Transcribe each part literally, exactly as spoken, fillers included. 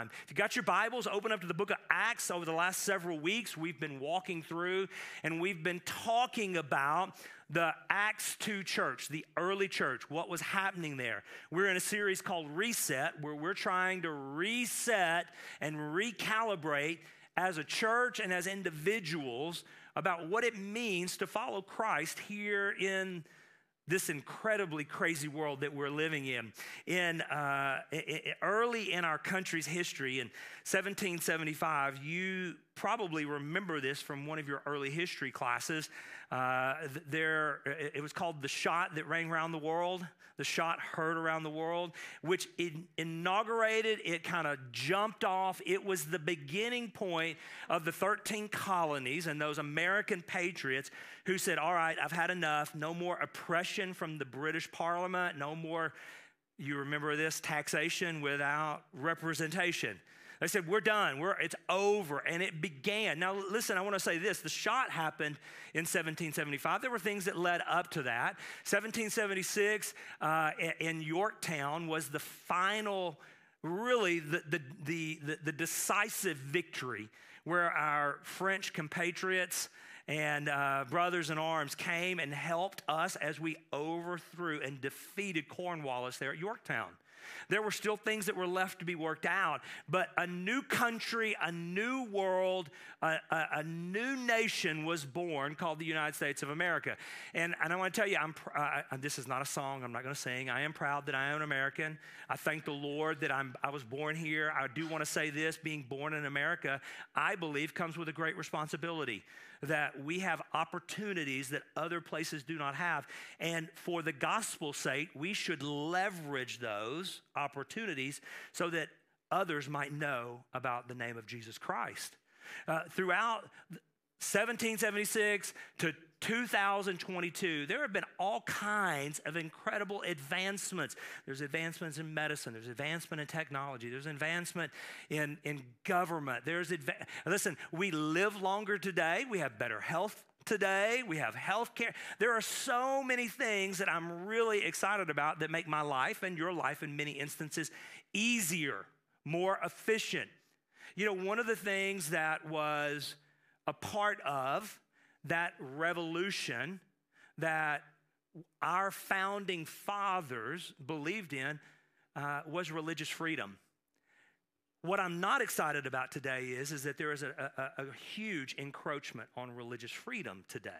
If you got your Bibles, open up to the book of Acts. Over the last several weeks, we've been walking through and we've been talking about the Acts two church, the early church, what was happening there. We're in a series called Reset, where we're trying to reset and recalibrate as a church and as individuals about what it means to follow Christ here in this incredibly crazy world that we're living in. In uh, early in our country's history, in seventeen seventy-five, you probably remember this from one of your early history classes. Uh, there, it was called the shot that rang around the world. The shot heard around the world, which it inaugurated, it kind of jumped off. It was the beginning point of the thirteen colonies and those American patriots who said, all right, I've had enough. No more oppression from the British Parliament. No more, you remember this, taxation without representation. They said, we're done, we're, it's over, and it began. Now, listen, I want to say this. The shot happened in seventeen seventy-five. There were things that led up to that. seventeen seventy-six uh, in Yorktown was the final, really, the, the, the, the, the decisive victory where our French compatriots and uh, brothers in arms came and helped us as we overthrew and defeated Cornwallis there at Yorktown. There were still things that were left to be worked out, but a new country, a new world, a, a, a new nation was born called the United States of America. And, and I want to tell you, I'm, uh, this is not a song, I'm not going to sing. I am proud that I am an American. I thank the Lord that I'm, I was born here. I do want to say this, being born in America, I believe comes with a great responsibility, that we have opportunities that other places do not have. And for the gospel's sake, we should leverage those opportunities so that others might know about the name of Jesus Christ. Uh, throughout seventeen seventy-six to two thousand twenty-two, there have been all kinds of incredible advancements. There's advancements in medicine. There's advancement in technology. There's advancement in, in government. There's adva- Listen, we live longer today. We have better health today. We have health care. There are so many things that I'm really excited about that make my life and your life in many instances easier, more efficient. You know, one of the things that was a part of that revolution that our founding fathers believed in uh, was religious freedom. What I'm not excited about today is, is that there is a, a, a huge encroachment on religious freedom today.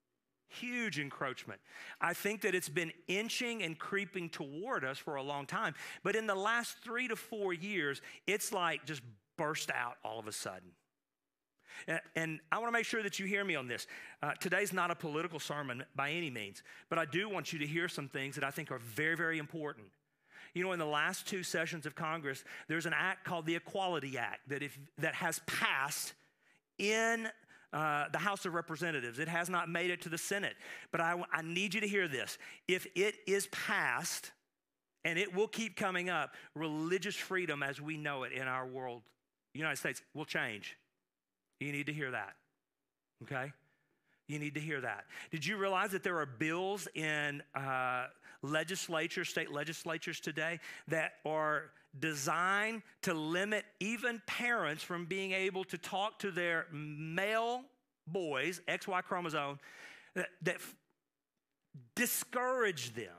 Huge encroachment. I think that it's been inching and creeping toward us for a long time, but in the last three to four years, it's like just burst out all of a sudden. And I want to make sure that you hear me on this. Uh, today's not a political sermon by any means, but I do want you to hear some things that I think are very, very important. You know, in the last two sessions of Congress, there's an act called the Equality Act that if that has passed in uh, the House of Representatives. It has not made it to the Senate, but I, I need you to hear this. If it is passed, and it will keep coming up, religious freedom as we know it in our world, the United States, will change. You need to hear that, okay? You need to hear that. Did you realize that there are bills in uh, legislatures, state legislatures today that are designed to limit even parents from being able to talk to their male boys, X Y chromosome, that, that f- discourage them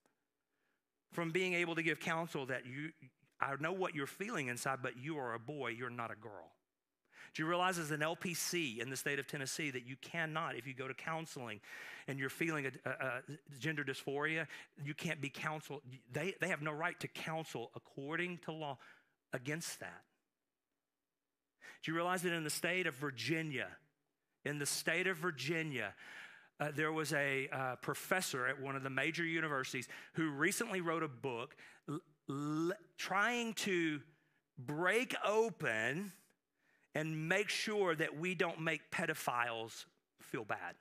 from being able to give counsel that you, I know what you're feeling inside, but you are a boy, you're not a girl. Do you realize as an L P C in the state of Tennessee that you cannot, if you go to counseling and you're feeling a, a, a gender dysphoria, you can't be counseled. They, they have no right to counsel according to law against that. Do you realize that in the state of Virginia, in the state of Virginia, uh, there was a uh, professor at one of the major universities who recently wrote a book l- l- trying to break open and make sure that we don't make pedophiles feel bad.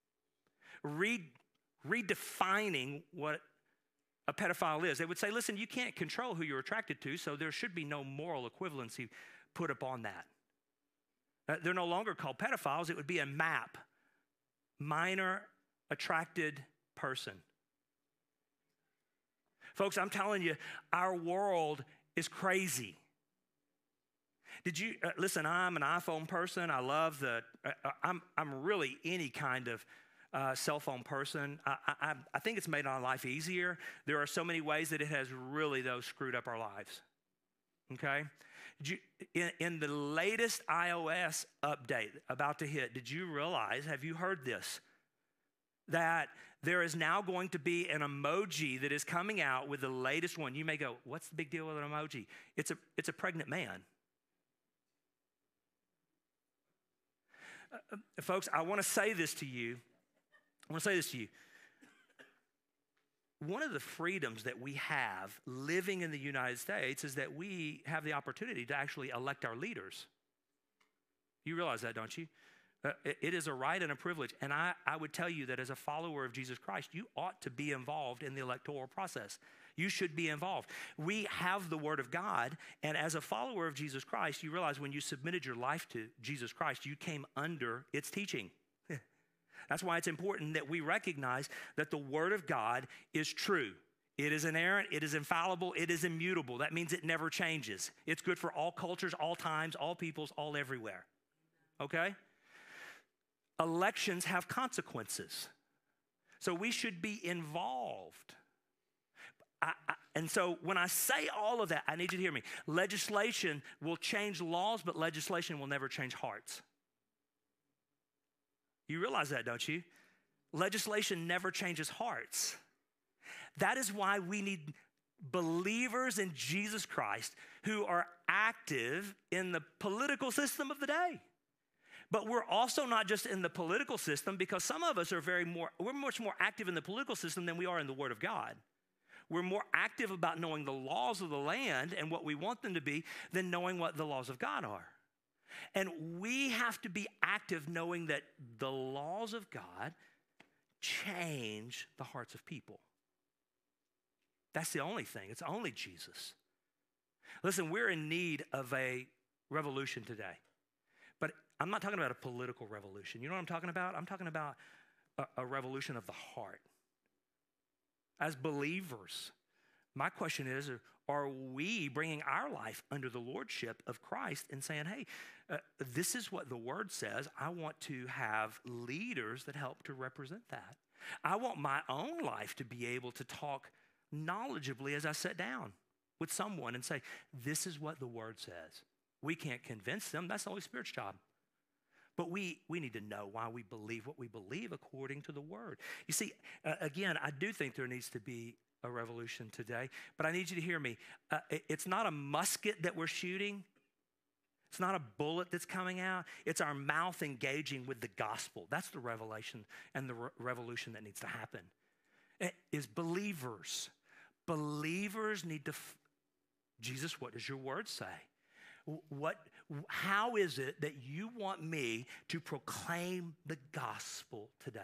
Re- redefining what a pedophile is. They would say, listen, you can't control who you're attracted to, so there should be no moral equivalency put upon that. Uh, they're no longer called pedophiles. It would be a M A P, minor attracted person. Folks, I'm telling you, our world is crazy. Did you, uh, listen, I'm an iPhone person. I love the, uh, I'm, I'm really any kind of uh, cell phone person. I, I, I think it's made our life easier. There are so many ways that it has really, though, screwed up our lives. Okay? Did you, in, in the latest iOS update about to hit, did you realize, have you heard this, that there is now going to be an emoji that is coming out with the latest one? You may go, what's the big deal with an emoji? It's a, it's a pregnant man. Uh, folks, I want to say this to you. I want to say this to you. One of the freedoms that we have living in the United States is that we have the opportunity to actually elect our leaders. You realize that, don't you? Uh, it, it is a right and a privilege. And I, I would tell you that as a follower of Jesus Christ, you ought to be involved in the electoral process. You should be involved. We have the Word of God, and as a follower of Jesus Christ, you realize when you submitted your life to Jesus Christ, you came under its teaching. That's why it's important that we recognize that the Word of God is true. It is inerrant, it is infallible, it is immutable. That means it never changes. It's good for all cultures, all times, all peoples, all everywhere. Okay? Elections have consequences. So we should be involved. I, I, and so when I say all of that, I need you to hear me. Legislation will change laws, but legislation will never change hearts. You realize that, don't you? Legislation never changes hearts. That is why we need believers in Jesus Christ who are active in the political system of the day. But we're also not just in the political system, because some of us are very more, we're much more active in the political system than we are in the Word of God. We're more active about knowing the laws of the land and what we want them to be than knowing what the laws of God are. And we have to be active knowing that the laws of God change the hearts of people. That's the only thing. It's only Jesus. Listen, we're in need of a revolution today. But I'm not talking about a political revolution. You know what I'm talking about? I'm talking about a, a revolution of the heart. As believers, my question is, are we bringing our life under the lordship of Christ and saying, hey, uh, this is what the Word says. I want to have leaders that help to represent that. I want my own life to be able to talk knowledgeably as I sit down with someone and say, this is what the Word says. We can't convince them. That's the Holy Spirit's job. But we, we need to know why we believe what we believe according to the Word. You see, uh, again, I do think there needs to be a revolution today, but I need you to hear me. Uh, it, it's not a musket that we're shooting. It's not a bullet that's coming out. It's our mouth engaging with the gospel. That's the revelation and the re- revolution that needs to happen. It is believers. Believers need to, f- Jesus, what does your Word say? What, how is it that you want me to proclaim the gospel today?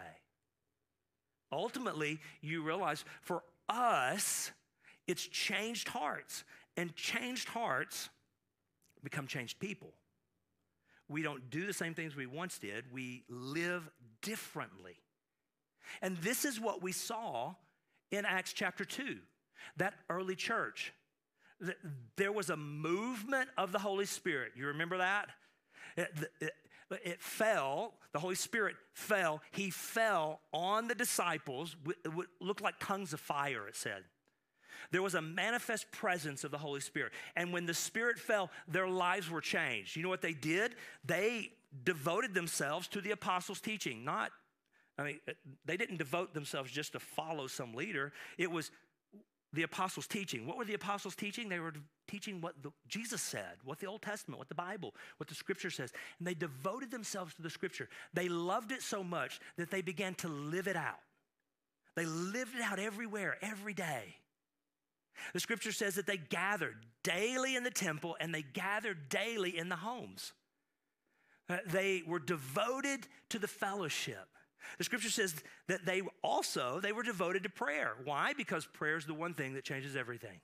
Ultimately, you realize for us, it's changed hearts. And changed hearts become changed people. We don't do the same things we once did. We live differently. And this is what we saw in Acts chapter two, that early church. There was a movement of the Holy Spirit. You remember that? It, it, it fell, the Holy Spirit fell. He fell on the disciples. It looked like tongues of fire, it said. There was a manifest presence of the Holy Spirit. And when the Spirit fell, their lives were changed. You know what they did? They devoted themselves to the apostles' teaching. Not, I mean, they didn't devote themselves just to follow some leader. It was the apostles' teaching. What were the apostles teaching? They were teaching what the, Jesus said, what the Old Testament, what the Bible, what the Scripture says. And they devoted themselves to the Scripture. They loved it so much that they began to live it out. They lived it out everywhere, every day. The Scripture says that they gathered daily in the temple and they gathered daily in the homes. Uh, they were devoted to the fellowship. The Scripture says that they also, they were devoted to prayer. Why? Because prayer is the one thing that changes everything.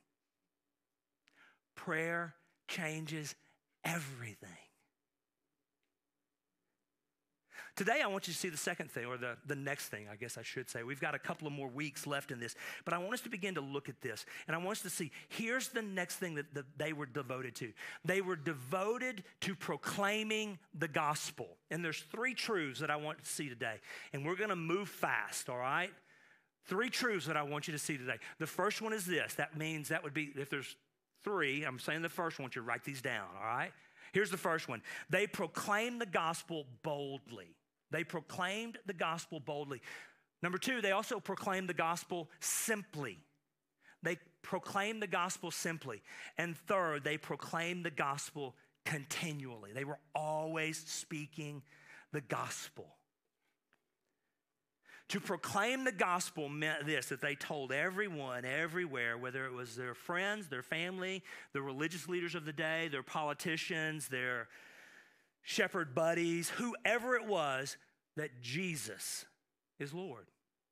Prayer changes everything. Today, I want you to see the second thing, or the, the next thing, I guess I should say. We've got a couple of more weeks left in this, but I want us to begin to look at this, and I want us to see, here's the next thing that, that they were devoted to. They were devoted to proclaiming the gospel, and there's three truths that I want to see today, and we're going to move fast, all right? Three truths that I want you to see today. The first one is this. That means that would be, if there's three, I'm saying the first one, I want you to write these down, all right? Here's the first one. They proclaimed the gospel boldly. They proclaimed the gospel boldly. Number two, they also proclaimed the gospel simply. They proclaimed the gospel simply. And third, they proclaimed the gospel continually. They were always speaking the gospel. To proclaim the gospel meant this, that they told everyone, everywhere, whether it was their friends, their family, the religious leaders of the day, their politicians, their shepherd buddies, whoever it was, that Jesus is Lord.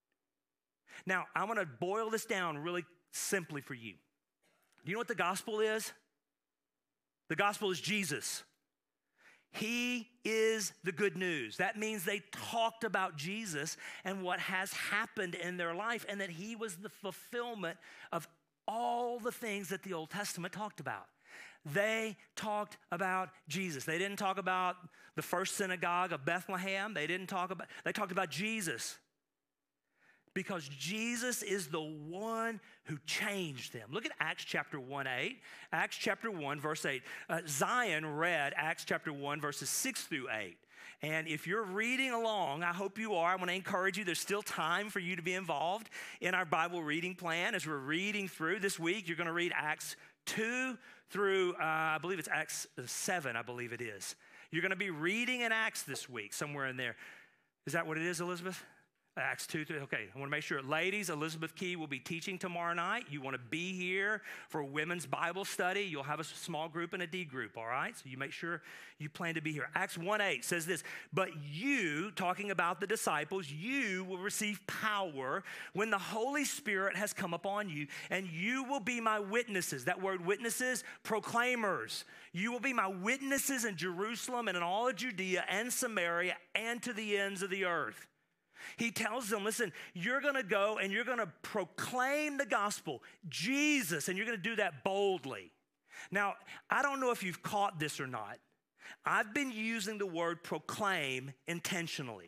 Now, I'm going to boil this down really simply for you. Do you know what the gospel is? The gospel is Jesus. He is the good news. That means they talked about Jesus and what has happened in their life, and that he was the fulfillment of all the things that the Old Testament talked about. They talked about Jesus. They didn't talk about the first synagogue of Bethlehem. They didn't talk about, they talked about Jesus. Because Jesus is the one who changed them. Look at Acts chapter one, eight. Acts chapter one, verse eight. Uh, Zion read Acts chapter one, verses six through eight. And if you're reading along, I hope you are. I want to encourage you. There's still time for you to be involved in our Bible reading plan. As we're reading through this week, you're going to read Acts two through, uh, I believe it's Acts seven, I believe it is. You're going to be reading in Acts this week, somewhere in there. Is that what it is, Elizabeth? Acts two, three, okay, I want to make sure. Ladies, Elizabeth Key will be teaching tomorrow night. You want to be here for women's Bible study. You'll have a small group and a D group, all right? So you make sure you plan to be here. Acts one eight says this, but you, talking about the disciples, you will receive power when the Holy Spirit has come upon you, and you will be my witnesses. That word witnesses, proclaimers. You will be my witnesses in Jerusalem and in all of Judea and Samaria and to the ends of the earth. He tells them, listen, you're going to go and you're going to proclaim the gospel, Jesus, and you're going to do that boldly. Now, I don't know if you've caught this or not. I've been using the word proclaim intentionally.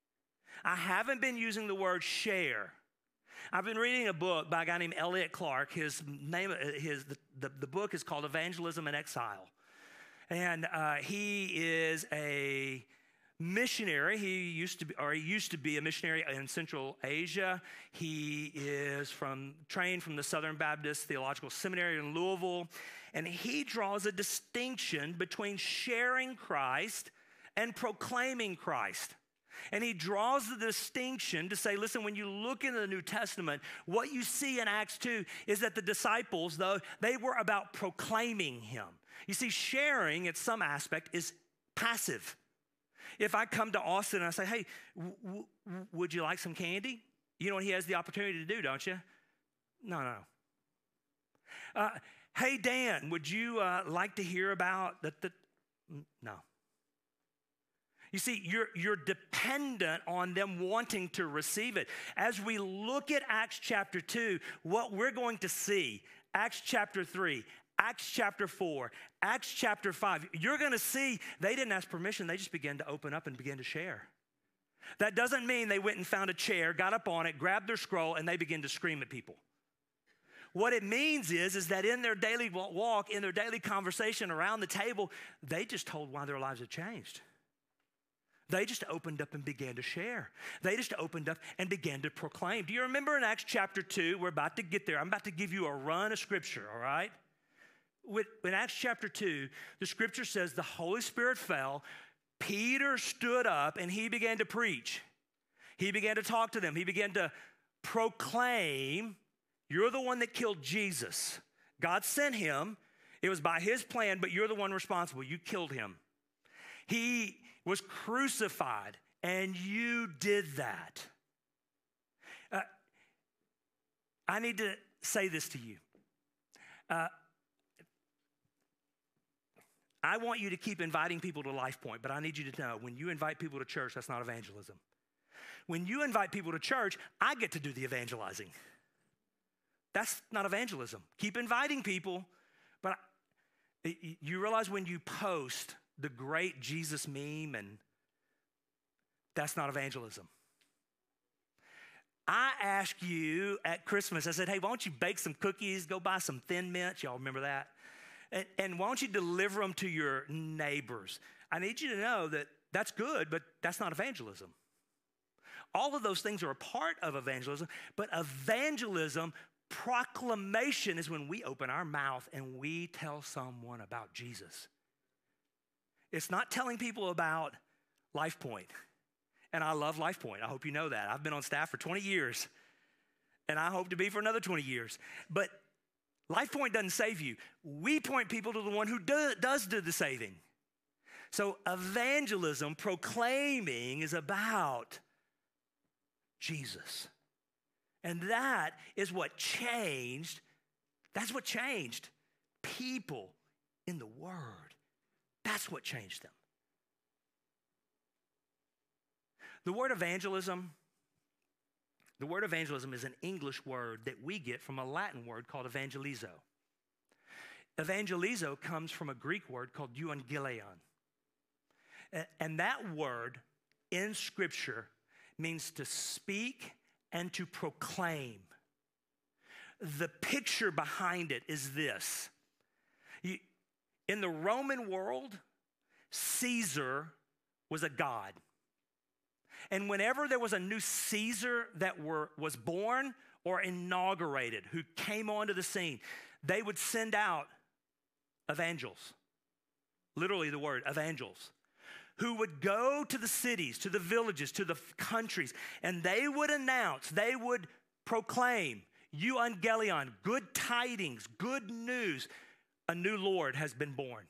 I haven't been using the word share. I've been reading a book by a guy named Elliot Clark. His name, his the, the, the book is called Evangelism in Exile. And uh, he is a missionary. He used to be, or he used to be a missionary in Central Asia. He is from trained from the Southern Baptist Theological Seminary in Louisville, and he draws a distinction between sharing Christ and proclaiming Christ. And he draws the distinction to say, listen, when you look into the New Testament, what you see in Acts two is that the disciples, though, they were about proclaiming him. You see, sharing at some aspect is passive. If I come to Austin and I say, hey, w- w- would you like some candy? You know what he has the opportunity to do, don't you? No, no. Uh, hey, Dan, would you uh, like to hear about that? The, no. You see, you're, you're dependent on them wanting to receive it. As we look at Acts chapter two, what we're going to see, Acts chapter three, Acts chapter four, Acts chapter five, you're going to see they didn't ask permission. They just began to open up and begin to share. That doesn't mean they went and found a chair, got up on it, grabbed their scroll, and they began to scream at people. What it means is, is that in their daily walk, in their daily conversation around the table, they just told why their lives had changed. They just opened up and began to share. They just opened up and began to proclaim. Do you remember in Acts chapter two, we're about to get there. I'm about to give you a run of scripture, all right? In Acts chapter two, the scripture says the Holy Spirit fell. Peter stood up and he began to preach. He began to talk to them. He began to proclaim, you're the one that killed Jesus. God sent him. It was by his plan, but you're the one responsible. You killed him. He was crucified, and you did that. Uh, I need to say this to you. Uh, I want you to keep inviting people to Life Point, but I need you to know, when you invite people to church, that's not evangelism. When you invite people to church, I get to do the evangelizing. That's not evangelism. Keep inviting people, but you realize when you post the great Jesus meme, and that's not evangelism. I asked you at Christmas, I said, hey, why don't you bake some cookies, go buy some Thin Mints, y'all remember that? And, and why don't you deliver them to your neighbors? I need you to know that that's good, but that's not evangelism. All of those things are a part of evangelism, but evangelism, proclamation, is when we open our mouth and we tell someone about Jesus. It's not telling people about Life Point. And I love Life Point. I hope you know that. I've been on staff for twenty years, and I hope to be for another twenty years. But Life Point doesn't save you. We point people to the one who do, does do the saving. So evangelism, proclaiming, is about Jesus. And that is what changed. That's what changed people in the Word. That's what changed them. The word evangelism, the word evangelism is an English word that we get from a Latin word called evangelizo. Evangelizo comes from a Greek word called euangelion. And that word in Scripture means to speak and to proclaim. The picture behind it is this. You, in the Roman world, Caesar was a god. And whenever there was a new Caesar that were, was born or inaugurated, who came onto the scene, they would send out evangels. Literally the word, evangels. Who would go to the cities, to the villages, to the countries, and they would announce, they would proclaim, euangelion, good tidings, good news. A new Lord has been born.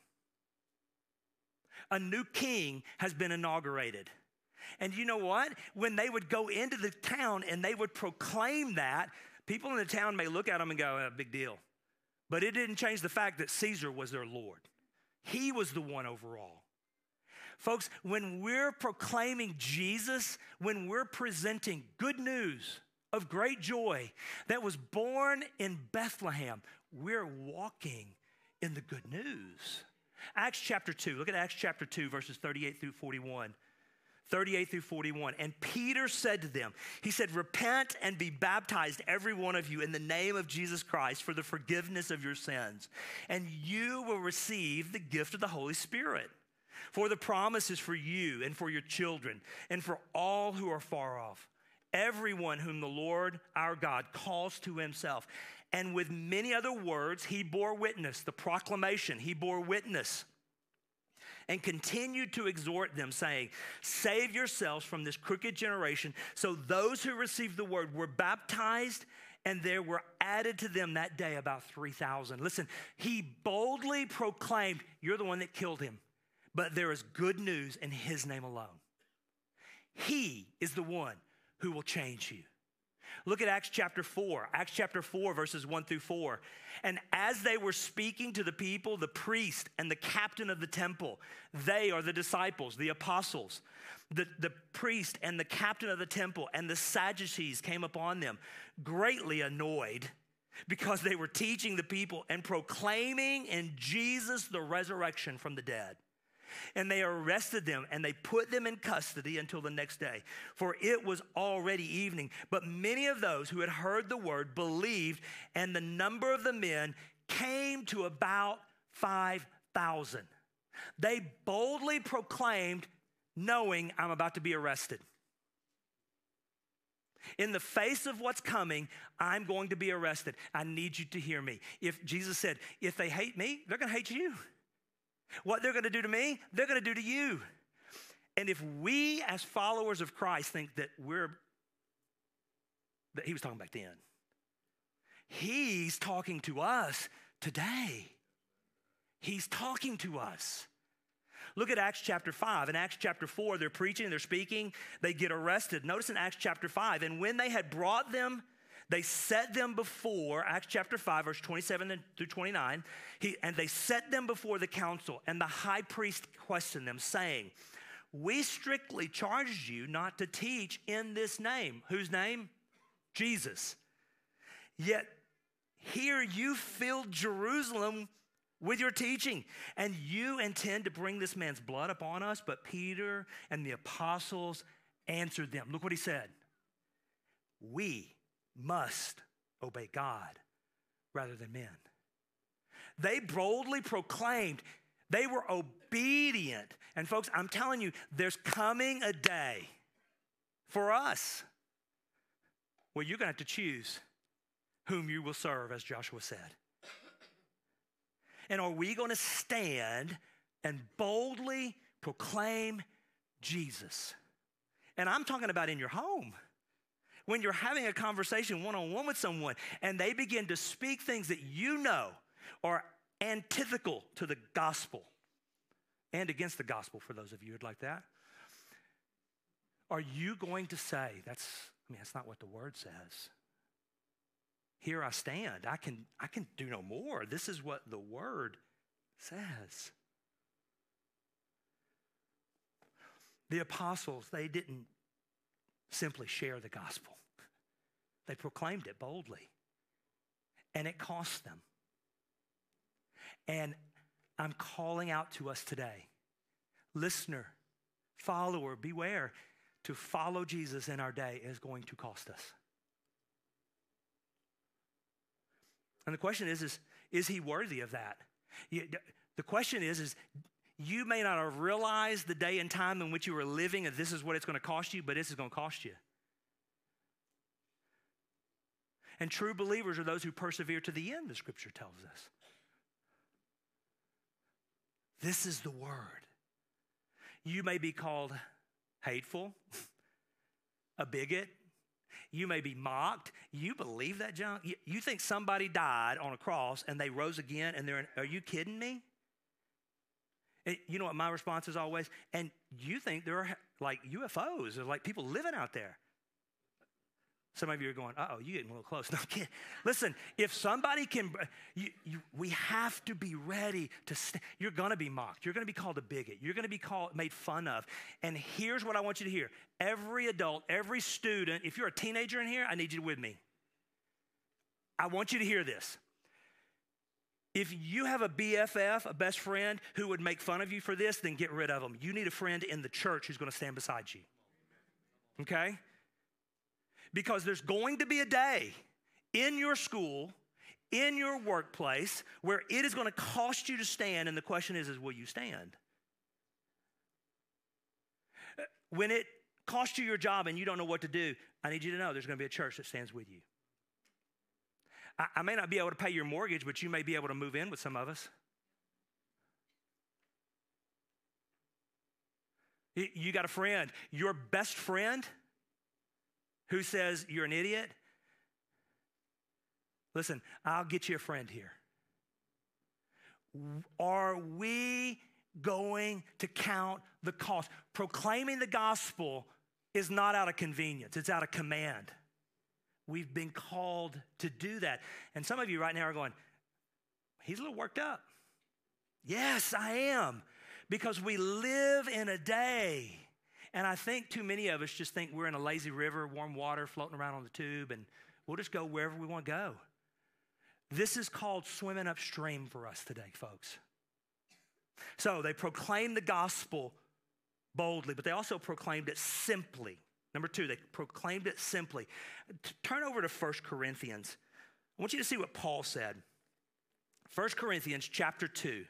A new king has been inaugurated. And you know what? When they would go into the town and they would proclaim that, people in the town may look at them and go, oh, big deal. But it didn't change the fact that Caesar was their Lord. He was the one overall. Folks, when we're proclaiming Jesus, when we're presenting good news of great joy that was born in Bethlehem, we're walking in the good news. Acts chapter two, look at Acts chapter two, verses thirty-eight through forty-one. thirty-eight through forty-one. And Peter said to them, he said, repent and be baptized, every one of you, in the name of Jesus Christ for the forgiveness of your sins. And you will receive the gift of the Holy Spirit. For the promise is for you and for your children and for all who are far off, everyone whom the Lord our God calls to himself. And with many other words, he bore witness, the proclamation, he bore witness. And continued to exhort them, saying, save yourselves from this crooked generation. So those who received the word were baptized, and there were added to them that day about three thousand. Listen, he boldly proclaimed, you're the one that killed him, but there is good news in his name alone. He is the one who will change you. Look at Acts chapter four. Acts chapter four, verses one through four. And as they were speaking to the people, the priest and the captain of the temple, they are the disciples, the apostles. The, the priest and the captain of the temple and the Sadducees came upon them, greatly annoyed because they were teaching the people and proclaiming in Jesus the resurrection from the dead. And they arrested them, and they put them in custody until the next day, for it was already evening. But many of those who had heard the word believed, and the number of the men came to about five thousand. They boldly proclaimed, knowing I'm about to be arrested. In the face of what's coming, I'm going to be arrested. I need you to hear me. If Jesus said, if they hate me, they're going to hate you. What they're going to do to me, they're going to do to you. And if we as followers of Christ think that we're, that he was talking back then, he's talking to us today. He's talking to us. Look at Acts chapter five. In Acts chapter four, they're preaching, they're speaking, they get arrested. Notice in Acts chapter five, and when they had brought them, They set them before, Acts chapter five, verse twenty-seven through twenty-nine, he, and they set them before the council, and the high priest questioned them, saying, we strictly charged you not to teach in this name. Whose name? Jesus. Yet here you filled Jerusalem with your teaching, and you intend to bring this man's blood upon us. But Peter and the apostles answered them. Look what he said. We must obey God rather than men. They boldly proclaimed. They were obedient. And folks, I'm telling you, there's coming a day for us where you're going to have to choose whom you will serve, as Joshua said. And are we going to stand and boldly proclaim Jesus? And I'm talking about in your home. When you're having a conversation one-on-one with someone and they begin to speak things that you know are antithetical to the gospel and against the gospel, for those of you who'd like that, are you going to say, that's, I mean, that's not what the word says. Here I stand. I can, I can do no more. This is what the word says. The apostles, they didn't simply share the gospel. They proclaimed it boldly. And it cost them. And I'm calling out to us today, listener, follower, beware. To follow Jesus in our day is going to cost us. And the question is, is, is he worthy of that? You, the question is, is you may not have realized the day and time in which you were living and this is what it's going to cost you, but this is going to cost you. And true believers are those who persevere to the end, the scripture tells us. This is the word. You may be called hateful, a bigot. You may be mocked. You believe that, John? You, you think somebody died on a cross and they rose again and they're, in, are you kidding me? And you know what my response is always? And you think there are like U F Os, or like people living out there. Some of you are going, uh-oh, you're getting a little close. No, I'm kidding. Listen, if somebody can, you, you, we have to be ready to, st- you're going to be mocked. You're going to be called a bigot. You're going to be called, made fun of. And here's what I want you to hear. Every adult, every student, if you're a teenager in here, I need you with me. I want you to hear this. If you have a B F F, a best friend, who would make fun of you for this, then get rid of them. You need a friend in the church who's going to stand beside you. Okay? Because there's going to be a day in your school, in your workplace, where it is going to cost you to stand, and the question is, is will you stand? When it costs you your job and you don't know what to do, I need you to know there's going to be a church that stands with you. I, I may not be able to pay your mortgage, but you may be able to move in with some of us. You, you got a friend, your best friend, who says you're an idiot? Listen, I'll get you a friend here. Are we going to count the cost? Proclaiming the gospel is not out of convenience. It's out of command. We've been called to do that. And some of you right now are going, he's a little worked up. Yes, I am. Because we live in a day. And I think too many of us just think we're in a lazy river, warm water, floating around on the tube, and we'll just go wherever we want to go. This is called swimming upstream for us today, folks. So they proclaimed the gospel boldly, but they also proclaimed it simply. Number two, they proclaimed it simply. Turn over to First Corinthians. I want you to see what Paul said. First Corinthians chapter two.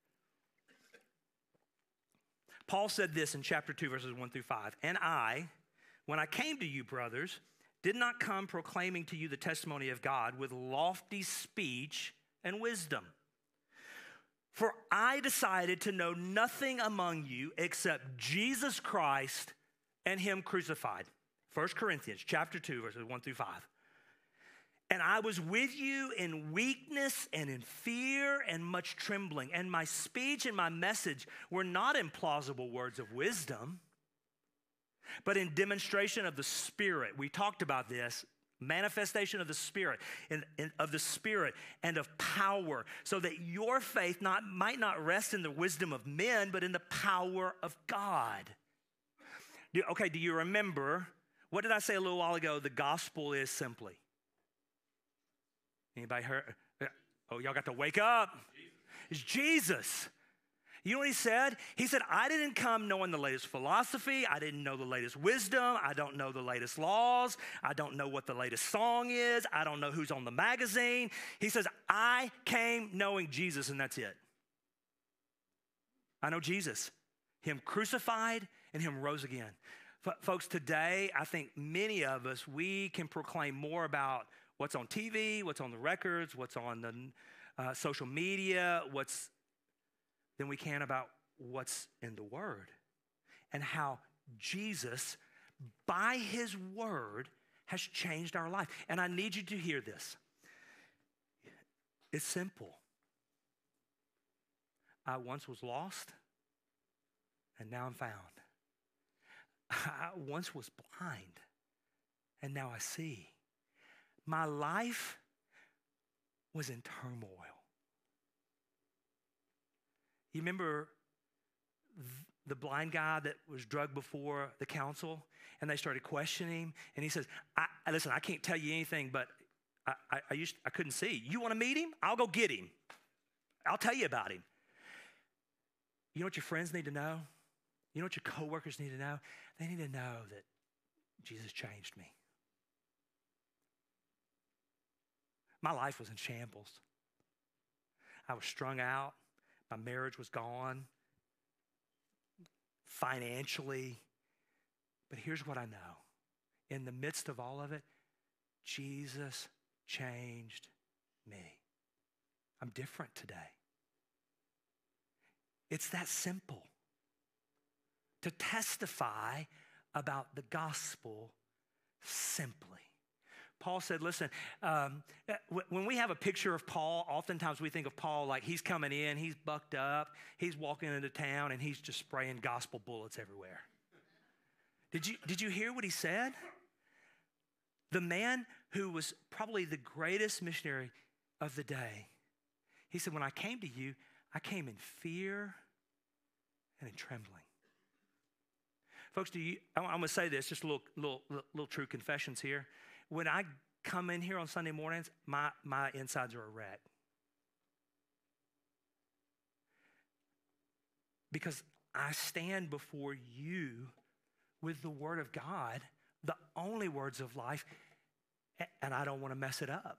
Paul said this in chapter two, verses one through five. And I, when I came to you, brothers, did not come proclaiming to you the testimony of God with lofty speech and wisdom. For I decided to know nothing among you except Jesus Christ and him crucified. First Corinthians chapter two, verses one through five. And I was with you in weakness and in fear and much trembling. And my speech and my message were not in plausible words of wisdom, but in demonstration of the Spirit. We talked about this manifestation of the Spirit, and, and of the Spirit and of power, so that your faith not, might not rest in the wisdom of men, but in the power of God. Do, okay, do you remember, what did I say a little while ago? The gospel is simply. Anybody heard? Oh, y'all got to wake up. It's Jesus. You know what he said? He said, I didn't come knowing the latest philosophy. I didn't know the latest wisdom. I don't know the latest laws. I don't know what the latest song is. I don't know who's on the magazine. He says, I came knowing Jesus, and that's it. I know Jesus, him crucified and him rose again. F- folks, today, I think many of us, we can proclaim more about what's on T V, what's on the records, what's on the uh, social media, what's than we can about what's in the Word and how Jesus, by his Word, has changed our life. And I need you to hear this. It's simple. I once was lost, and now I'm found. I once was blind, and now I see. My life was in turmoil. You remember the blind guy that was drugged before the council, and they started questioning him, and he says, I, listen, I can't tell you anything, but I, I, I, used, I couldn't see. You want to meet him? I'll go get him. I'll tell you about him. You know what your friends need to know? You know what your coworkers need to know? They need to know that Jesus changed me. My life was in shambles. I was strung out. My marriage was gone. Financially. But here's what I know. In the midst of all of it, Jesus changed me. I'm different today. It's that simple. To testify about the gospel simply. Paul said, listen, um, when we have a picture of Paul, oftentimes we think of Paul like he's coming in, he's bucked up, he's walking into town, and he's just spraying gospel bullets everywhere. Did you, did you hear what he said? The man who was probably the greatest missionary of the day, he said, when I came to you, I came in fear and in trembling. Folks, do you, I'm going to say this, just a little, little, little true confessions here. When I come in here on Sunday mornings, my, my insides are a wreck. Because I stand before you with the Word of God, the only words of life, and I don't want to mess it up.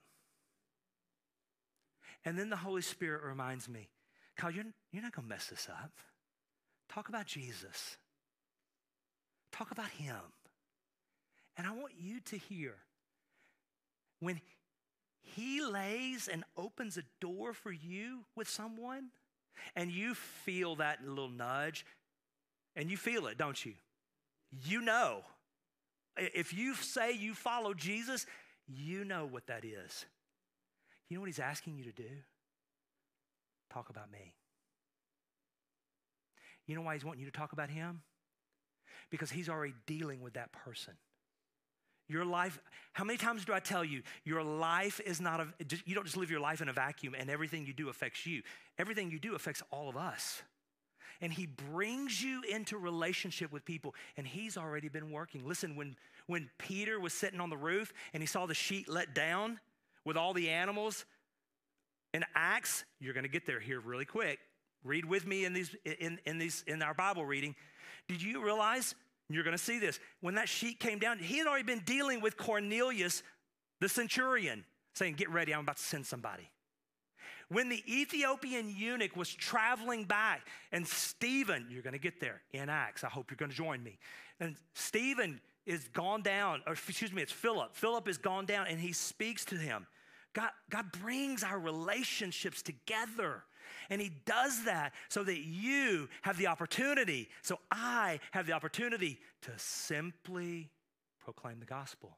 And then the Holy Spirit reminds me, Kyle, you're, you're not going to mess this up. Talk about Jesus. Talk about him. And I want you to hear, when he lays and opens a door for you with someone, and you feel that little nudge, and you feel it, don't you? You know. If you say you follow Jesus, you know what that is. You know what he's asking you to do? Talk about me. You know why he's wanting you to talk about him? Because he's already dealing with that person. Your life, how many times do I tell you, your life is not, a, you don't just live your life in a vacuum and everything you do affects you. Everything you do affects all of us. And he brings you into relationship with people, and he's already been working. Listen, when, when Peter was sitting on the roof and he saw the sheet let down with all the animals in Acts, you're going to get there here really quick. Read with me in these in, in these in our Bible reading. Did you realize, you're going to see this, when that sheet came down, he had already been dealing with Cornelius, the centurion, saying, get ready, I'm about to send somebody. When the Ethiopian eunuch was traveling back, and Stephen, you're going to get there in Acts, I hope you're going to join me. And Stephen is gone down, or excuse me, it's Philip. Philip is gone down, and he speaks to him. God, God brings our relationships together. And he does that so that you have the opportunity, so I have the opportunity to simply proclaim the gospel.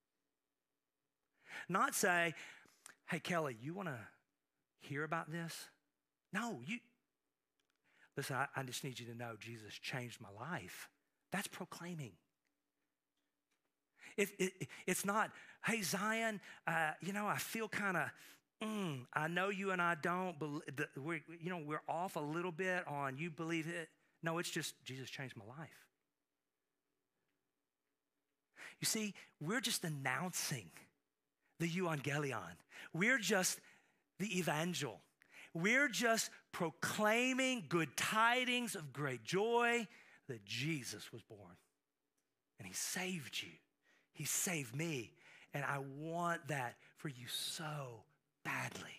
Not say, hey, Kelly, you want to hear about this? No, you, listen, I, I just need you to know Jesus changed my life. That's proclaiming. It, it, it's not, hey, Zion, uh, you know, I feel kind of, mm, I know you and I don't, but we're, you know, we're off a little bit on you believe it. No, it's just Jesus changed my life. You see, we're just announcing the euangelion. We're just the evangel. We're just proclaiming good tidings of great joy that Jesus was born. And he saved you. He saved me. And I want that for you so badly.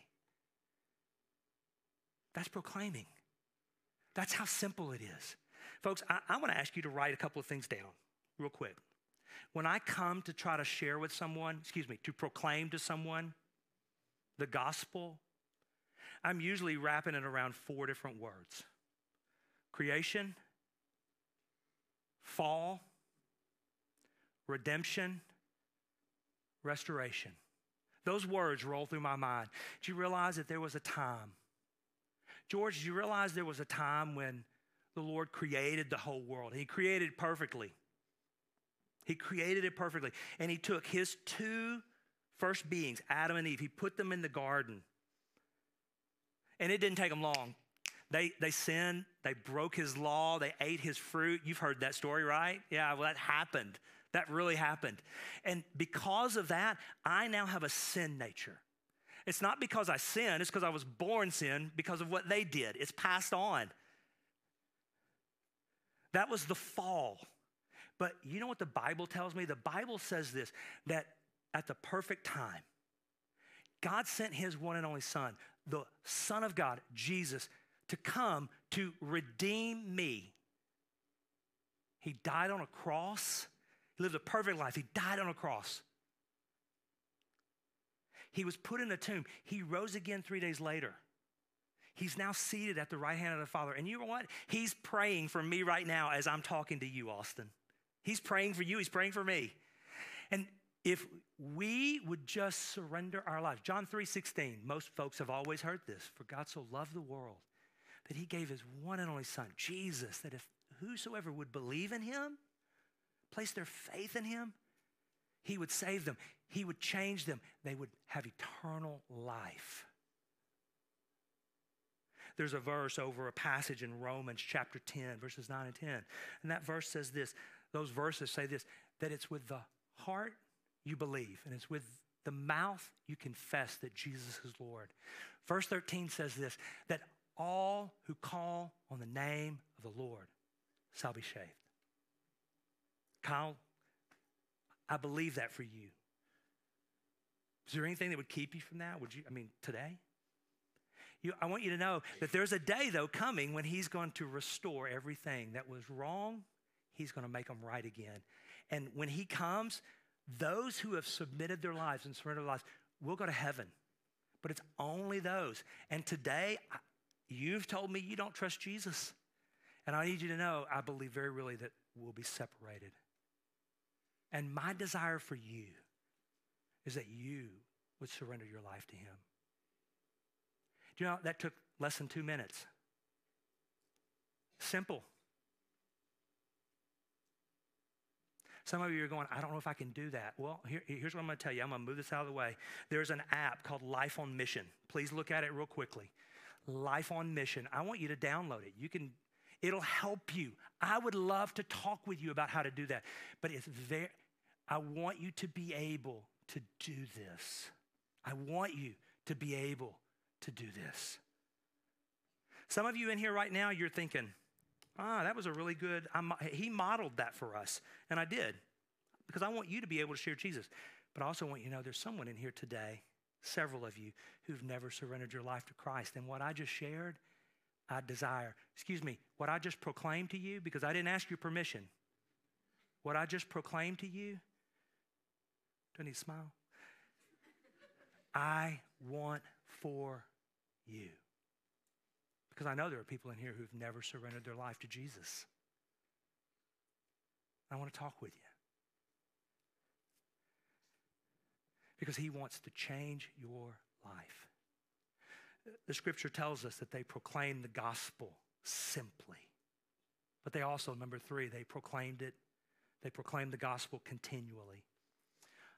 That's proclaiming. That's how simple it is. Folks, I, I want to ask you to write a couple of things down real quick. When I come to try to share with someone, excuse me, to proclaim to someone the gospel, I'm usually wrapping it around four different words. Creation, fall, redemption, restoration. Those words roll through my mind. Do you realize that there was a time? George, do you realize there was a time when the Lord created the whole world? He created it perfectly. He created it perfectly. And he took his two first beings, Adam and Eve, he put them in the garden. And it didn't take them long. They, they sinned. They broke his law. They ate his fruit. You've heard that story, right? Yeah, well, that happened. That really happened. And because of that, I now have a sin nature. It's not because I sin. It's because I was born sin because of what they did. It's passed on. That was the fall. But you know what the Bible tells me? The Bible says this, that at the perfect time, God sent his one and only son, the Son of God, Jesus, to come to redeem me. He died on a cross. He lived a perfect life. He died on a cross. He was put in a tomb. He rose again three days later. He's now seated at the right hand of the Father. And you know what? He's praying for me right now as I'm talking to you, Austin. He's praying for you. He's praying for me. And if we would just surrender our lives. John three sixteen, most folks have always heard this. For God so loved the world that he gave his one and only son, Jesus, that if whosoever would believe in him, place their faith in him, he would save them. He would change them. They would have eternal life. There's a verse over a passage in Romans chapter ten, verses nine and ten. And that verse says this. Those verses say this, that it's with the heart you believe, and it's with the mouth you confess that Jesus is Lord. Verse thirteen says this, that all who call on the name of the Lord shall be saved. Kyle, I believe that for you. Is there anything that would keep you from that? Would you, I mean, today? You, I want you to know that there's a day, though, coming when he's going to restore everything that was wrong. He's going to make them right again. And when he comes, those who have submitted their lives and surrendered their lives will go to heaven. But it's only those. And today, you've told me you don't trust Jesus. And I need you to know, I believe very really that we'll be separated. And my desire for you is that you would surrender your life to him. Do you know, that took less than two minutes. Simple. Some of you are going, I don't know if I can do that. Well, here, here's what I'm going to tell you. I'm going to move this out of the way. There's an app called Life on Mission. Please look at it real quickly. Life on Mission. I want you to download it. You can, it'll help you. I would love to talk with you about how to do that. But it's very, I want you to be able to do this. I want you to be able to do this. Some of you in here right now, you're thinking, ah, that was a really good, I'm, he modeled that for us. And I did, because I want you to be able to share Jesus. But I also want you to know there's someone in here today, several of you, who've never surrendered your life to Christ. And what I just shared, I desire, excuse me, what I just proclaimed to you, because I didn't ask your permission. What I just proclaimed to you, do I need to smile? I want for you. Because I know there are people in here who've never surrendered their life to Jesus. I want to talk with you. Because he wants to change your life. The scripture tells us that they proclaimed the gospel simply. But they also, number three, they proclaimed it, they proclaimed the gospel continually.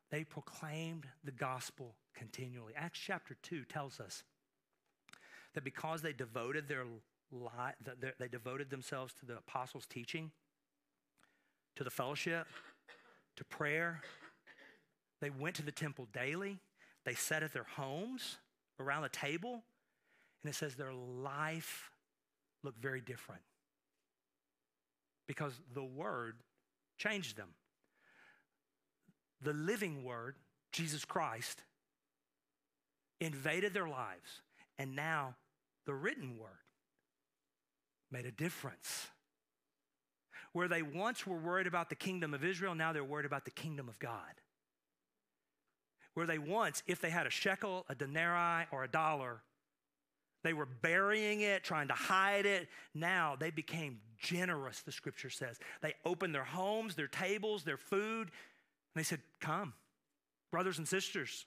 They proclaimed the gospel continually. Acts chapter two tells us that because they devoted their life, they devoted themselves to the apostles' teaching, to the fellowship, to prayer, they went to the temple daily, they sat at their homes around the table, and it says their life looked very different because the word changed them. The living word, Jesus Christ, invaded their lives, and now the written word made a difference. Where they once were worried about the kingdom of Israel, now they're worried about the kingdom of God. Where they once, if they had a shekel, a denarii, or a dollar, they were burying it, trying to hide it. Now they became generous, the scripture says. They opened their homes, their tables, their food, and they said, come, brothers and sisters.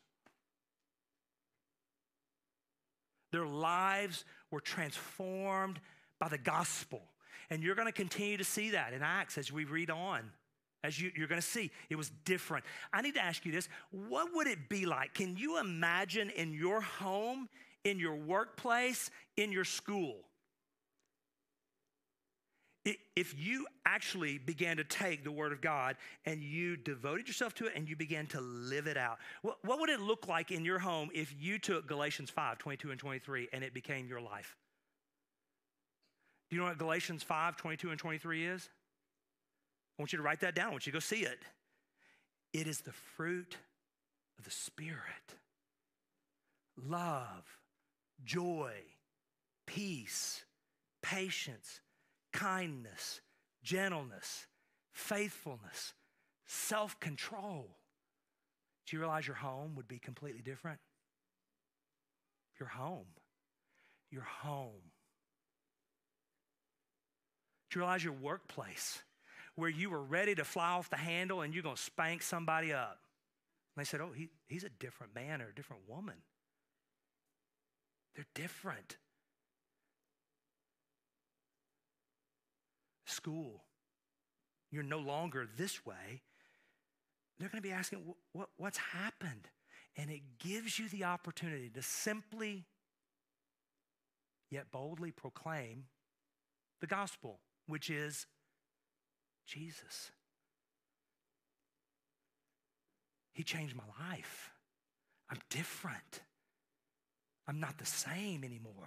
Their lives were transformed by the gospel. And you're going to continue to see that in Acts as we read on. As you, you're going to see, it was different. I need to ask you this. What would it be like? Can you imagine in your home, in your workplace, in your school, if you actually began to take the word of God and you devoted yourself to it and you began to live it out? What, what would it look like in your home if you took Galatians five, twenty-two and twenty-three and it became your life? Do you know what Galatians five, twenty-two and twenty-three is? I want you to write that down. I want you to go see it. It is the fruit of the Spirit. Love, joy, peace, patience, kindness, gentleness, faithfulness, self-control. Do you realize your home would be completely different? Your home. Your home. Do you realize your workplace, where you were ready to fly off the handle and you're going to spank somebody up? And they said, oh, he, he's a different man or a different woman. They're different. School, you're no longer this way. They're going to be asking, what, what's happened? And it gives you the opportunity to simply, yet boldly proclaim the gospel, which is Jesus. He changed my life. I'm different. I'm not the same anymore.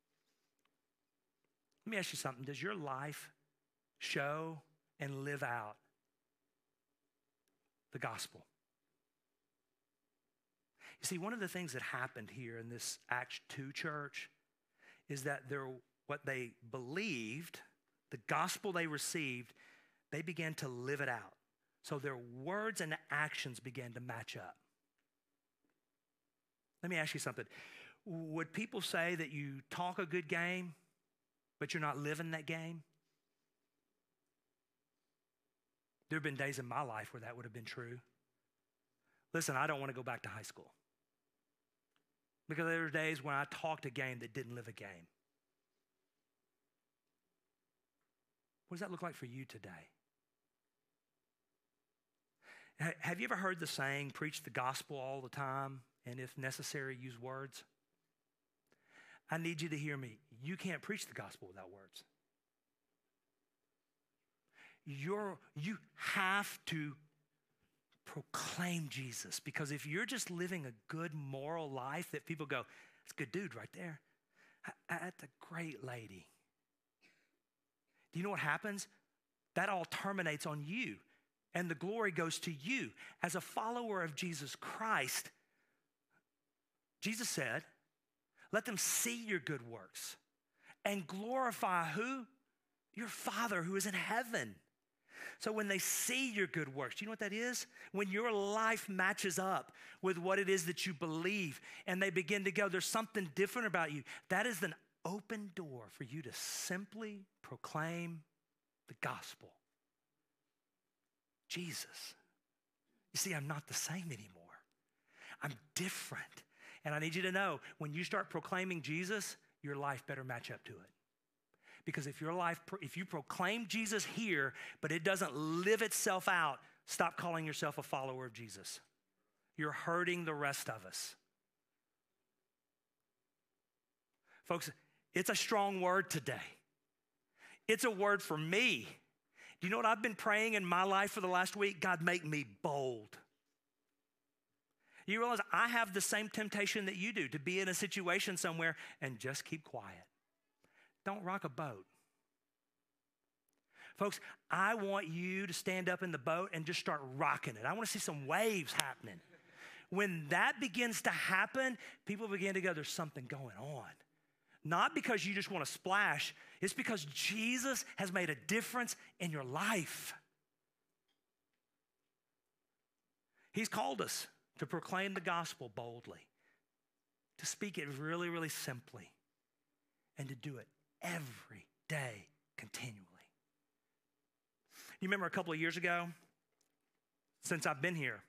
Let me ask you something. Does your life show and live out the gospel? You see, one of the things that happened here in this Acts two church is that they're, what they believed, the gospel they received, they began to live it out. So their words and actions began to match up. Let me ask you something. Would people say that you talk a good game, but you're not living that game? There have been days in my life where that would have been true. Listen, I don't want to go back to high school, because there were days when I talked a game that didn't live a game. What does that look like for you today? Have you ever heard the saying, preach the gospel all the time, and if necessary, use words? I need you to hear me. You can't preach the gospel without words. You're, you have to proclaim Jesus, because if you're just living a good moral life that people go, that's a good dude right there. That's a great lady. Do you know what happens? That all terminates on you, and the glory goes to you. As a follower of Jesus Christ, Jesus said, let them see your good works and glorify who? Your Father who is in heaven. So when they see your good works, do you know what that is? When your life matches up with what it is that you believe, and they begin to go, there's something different about you. That is an open door for you to simply proclaim the gospel. Jesus. You see, I'm not the same anymore. I'm different. And I need you to know, when you start proclaiming Jesus, your life better match up to it. Because if your life, if you proclaim Jesus here, but it doesn't live itself out, stop calling yourself a follower of Jesus. you're hurting the rest of us. Folks, it's a strong word today. It's a word for me. Do you know what I've been praying in my life for the last week? God, make me bold. You realize I have the same temptation that you do, to be in a situation somewhere and just keep quiet. Don't rock a boat. Folks, I want you to stand up in the boat and just start rocking it. I want to see some waves happening. When that begins to happen, people begin to go, there's something going on. Not because you just want to splash, it's because Jesus has made a difference in your life. He's called us to proclaim the gospel boldly, to speak it really, really simply, and to do it every day continually. You remember a couple of years ago, since I've been here,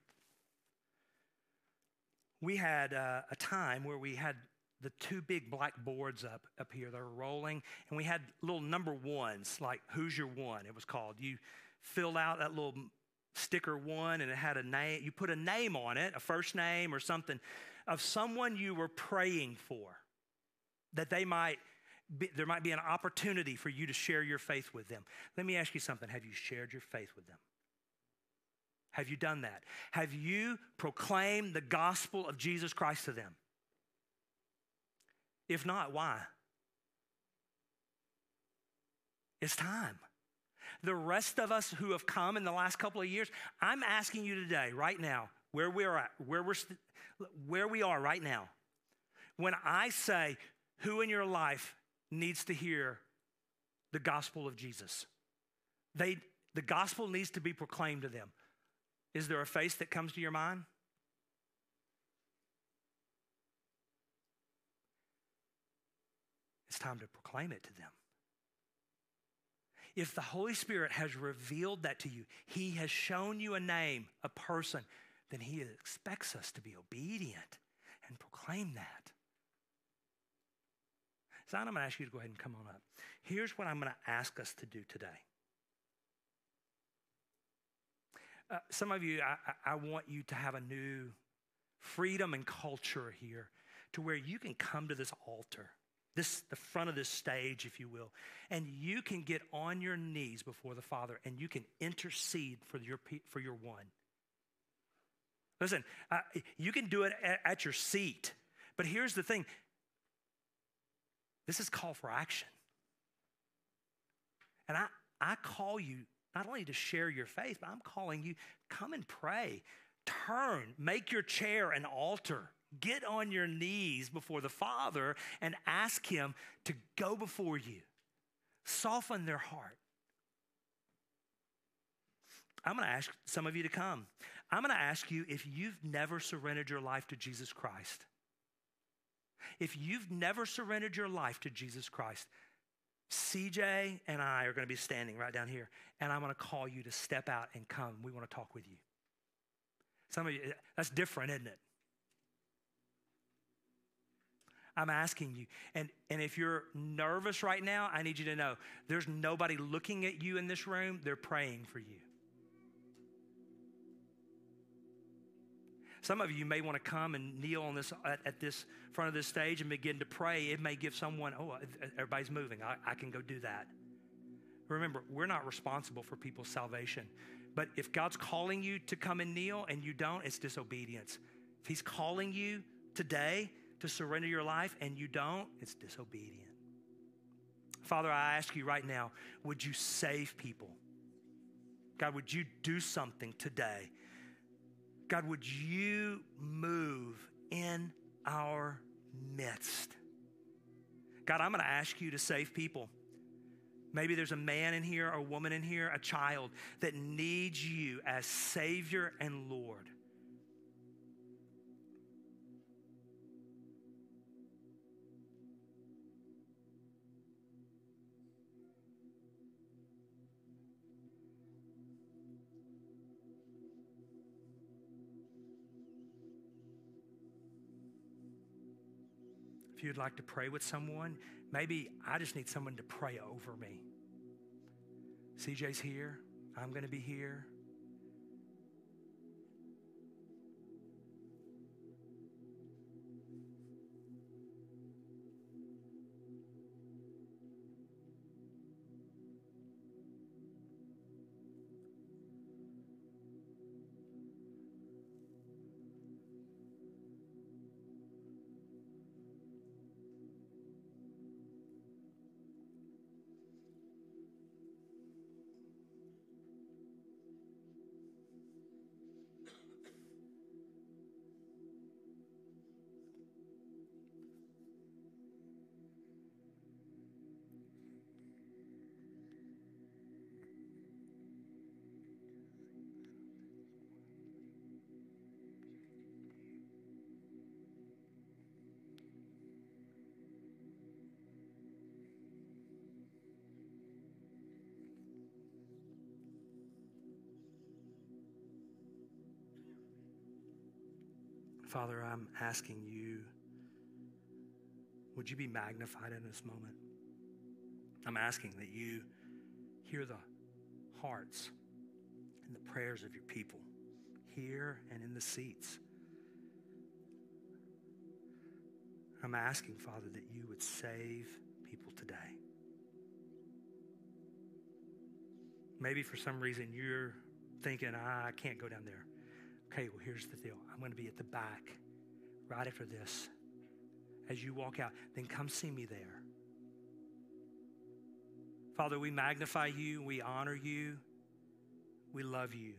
we had uh, a time where we had the two big black boards up, up here that were rolling, and we had little number ones, like who's your one, it was called. You filled out that little sticker one, and it had a name. You put a name on it, a first name or something, of someone you were praying for, that they might be, there might be an opportunity for you to share your faith with them. Let me ask you something. Have you shared your faith with them? Have you done that? Have you proclaimed the gospel of Jesus Christ to them? If not, why? It's time. The rest of us who have come in the last couple of years, I'm asking you today, right now, where we're at, where we're, st- where we are right now. When I say, who in your life needs to hear the gospel of Jesus? They, the gospel needs to be proclaimed to them. Is there a face that comes to your mind? It's time to proclaim it to them. If the Holy Spirit has revealed that to you, He has shown you a name, a person, then He expects us to be obedient and proclaim that. So I'm going to ask you to go ahead and come on up. Here's what I'm going to ask us to do today. Uh, some of you, I, I want you to have a new freedom and culture here to where you can come to this altar, this the front of this stage, if you will, and you can get on your knees before the Father and you can intercede for your, for your one. Listen, uh, you can do it at, at your seat, but here's the thing. This is call for action. And I, I call you not only to share your faith, but I'm calling you, come and pray. Turn, make your chair an altar. Get on your knees before the Father and ask Him to go before you. Soften their heart. I'm going to ask some of you to come. I'm going to ask you if you've never surrendered your life to Jesus Christ. If you've never surrendered your life to Jesus Christ, C J and I are going to be standing right down here, and I'm going to call you to step out and come. We want to talk with you. Some of you, that's different, isn't it? I'm asking you, and, and if you're nervous right now, I need you to know there's nobody looking at you in this room. They're praying for you. Some of you may want to come and kneel on this at, at this front of this stage and begin to pray. It may give someone, oh, everybody's moving. I, I can go do that. Remember, we're not responsible for people's salvation. But if God's calling you to come and kneel and you don't, it's disobedience. If He's calling you today to surrender your life and you don't, it's disobedient. Father, I ask you right now, would you save people? God, would you do something today? God, would you move in our midst? God, I'm going to ask you to save people. Maybe there's a man in here, or a woman in here, a child that needs you as Savior and Lord. If you'd like to pray with someone, maybe I just need someone to pray over me. C J's here. I'm going to be here. Father, I'm asking you, would you be magnified in this moment? I'm asking that you hear the hearts and the prayers of your people here and in the seats. I'm asking, Father, that you would save people today. Maybe for some reason you're thinking, ah, I can't go down there. Okay, well, here's the deal. I'm going to be at the back right after this. As you walk out, then come see me there. Father, we magnify you. We honor you. We love you.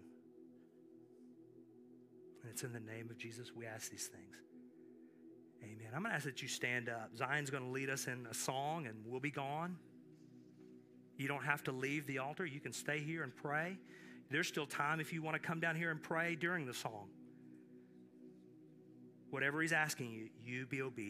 And it's in the name of Jesus we ask these things. Amen. I'm going to ask that you stand up. Zion's going to lead us in a song, and we'll be gone. You don't have to leave the altar. You can stay here and pray. There's still time if you want to come down here and pray during the song. Whatever he's asking you, you be obedient.